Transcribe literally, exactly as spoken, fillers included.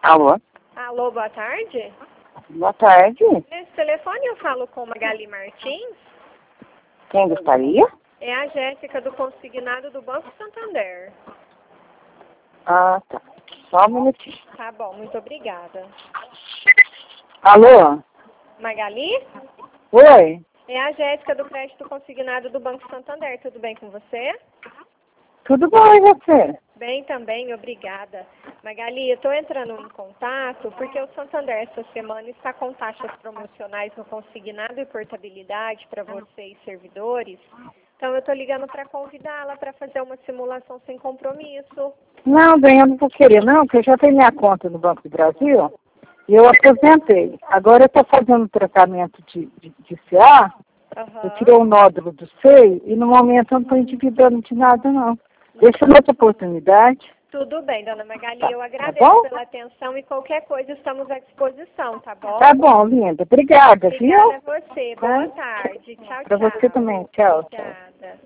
Alô? Alô, boa tarde. Boa tarde. Nesse telefone eu falo com Magali Martins. Quem gostaria? É a Jéssica do Consignado do Banco Santander. Ah, tá. Só um minutinho. Tá bom, muito obrigada. Alô? Magali? Oi? É a Jéssica do Crédito Consignado do Banco Santander. Tudo bem com você? Tudo bom, e você? Bem também, obrigada. Magali, eu estou entrando em contato porque o Santander essa semana está com taxas promocionais no consignado e portabilidade para vocês, servidores. Então eu estou ligando para convidá-la para fazer uma simulação sem compromisso. Não, bem, eu não vou querer, não, porque eu já tenho minha conta no Banco do Brasil e eu aposentei. Agora eu estou fazendo um tratamento de, de, de C A, Uhum. eu tirei o nódulo do seio e no momento eu não estou endividando de nada, não. Deixa uma outra oportunidade. Tudo bem, dona Magali, Tá, eu tá agradeço bom? pela atenção e qualquer coisa estamos à disposição, tá bom? Tá bom, linda. Obrigada, Obrigada viu? a você. Tá? Boa tarde. Tchau, Pra tchau. você também. Tchau, tchau. Obrigada.